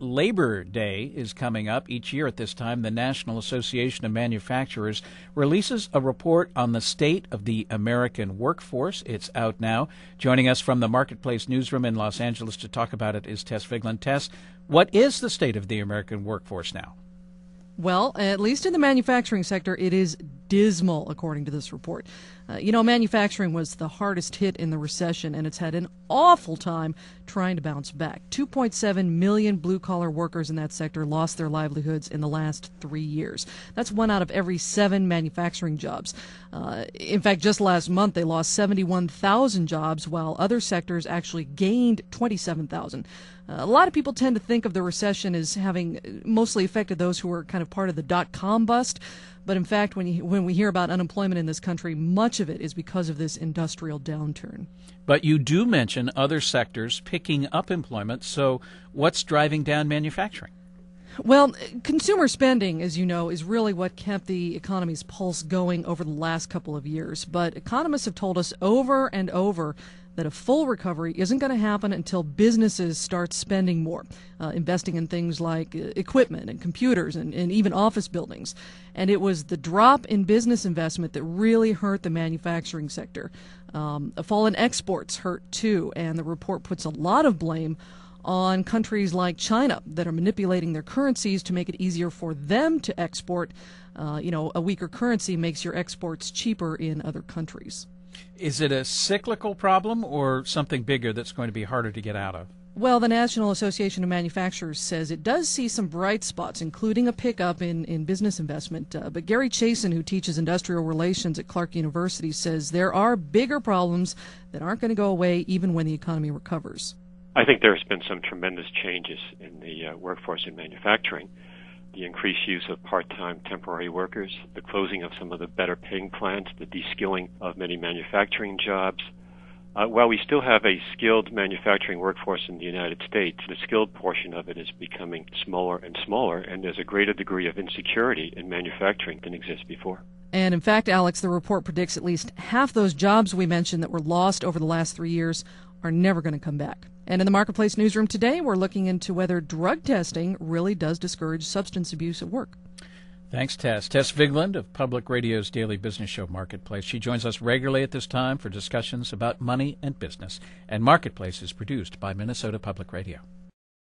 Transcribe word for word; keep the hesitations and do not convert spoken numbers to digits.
Labor Day is coming up. Each year at this time, the National Association of Manufacturers releases a report on the state of the American workforce. It's out now. Joining us from the Marketplace newsroom in Los Angeles to talk about it is Tess Vigeland. Tess, what is the state of the American workforce now? Well, at least in the manufacturing sector, it is dismal, according to this report. Uh, you know, manufacturing was the hardest hit in the recession, and it's had an awful time trying to bounce back. two point seven million blue-collar workers in that sector lost their livelihoods in the last three years. That's one out of every seven manufacturing jobs. Uh, in fact, just last month, they lost seventy-one thousand jobs, while other sectors actually gained twenty-seven thousand. Uh, a lot of people tend to think of the recession as having mostly affected those who were kind of part of the dot-com bust. But in fact, when you, when we hear about unemployment in this country, much of it is because of this industrial downturn. But you do mention other sectors picking up employment. So what's driving down manufacturing? Well, consumer spending, as you know, is really what kept the economy's pulse going over the last couple of years. But economists have told us over and over that a full recovery isn't going to happen until businesses start spending more, uh, investing in things like uh, equipment and computers and, and even office buildings. And it was the drop in business investment that really hurt the manufacturing sector. Um, a fall in exports hurt too, and the report puts a lot of blame on countries like China that are manipulating their currencies to make it easier for them to export. Uh, you know, a weaker currency makes your exports cheaper in other countries. Is it a cyclical problem or something bigger that's going to be harder to get out of? Well, the National Association of Manufacturers says it does see some bright spots, including a pickup in, in business investment. Uh, but Gary Chasen, who teaches industrial relations at Clark University, says there are bigger problems that aren't going to go away even when the economy recovers. I think there's been some tremendous changes in the uh, workforce in manufacturing. The increased use of part-time temporary workers, the closing of some of the better-paying plants, the de-skilling of many manufacturing jobs. Uh, while we still have a skilled manufacturing workforce in the United States, the skilled portion of it is becoming smaller and smaller, and there's a greater degree of insecurity in manufacturing than exists before. And in fact, Alex, the report predicts at least half those jobs we mentioned that were lost over the last three years are never going to come back. And in the Marketplace newsroom today, we're looking into whether drug testing really does discourage substance abuse at work. Thanks, Tess. Tess Vigeland of Public Radio's daily business show, Marketplace. She joins us regularly at this time for discussions about money and business. And Marketplace is produced by Minnesota Public Radio.